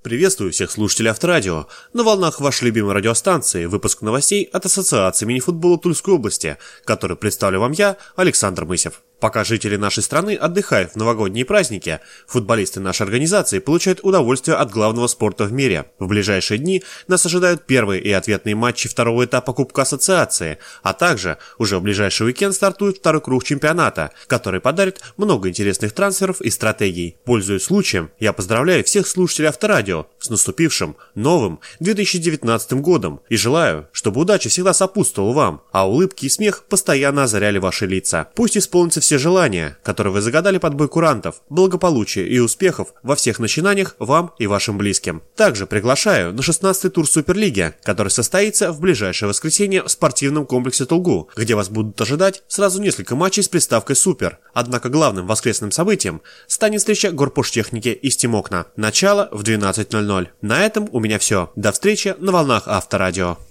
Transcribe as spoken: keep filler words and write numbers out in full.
Приветствую всех слушателей Авторадио. На волнах вашей любимой радиостанции выпуск новостей от Ассоциации мини-футбола Тульской области, который представлю вам я, Александр Мысев. Пока жители нашей страны отдыхают в новогодние праздники, футболисты нашей организации получают удовольствие от главного спорта в мире. В ближайшие дни нас ожидают первые и ответные матчи второго этапа Кубка Ассоциации, а также уже в ближайший уикенд стартует второй круг чемпионата, который подарит много интересных трансферов и стратегий. Пользуясь случаем, я поздравляю всех слушателей Авторадио с наступившим новым две тысячи девятнадцатым годом и желаю, чтобы удача всегда сопутствовала вам, а улыбки и смех постоянно озаряли ваши лица. Пусть исполнится все желания, которые вы загадали под бой курантов, благополучия и успехов во всех начинаниях вам и вашим близким. Также приглашаю на шестнадцатый тур Суперлиги, который состоится в ближайшее воскресенье в спортивном комплексе Тулгу, где вас будут ожидать сразу несколько матчей с приставкой «Супер». Однако главным воскресным событием станет встреча Горпоштехники из Тимокна. Начало в двенадцать ноль ноль. На этом у меня все. До встречи на волнах Авторадио.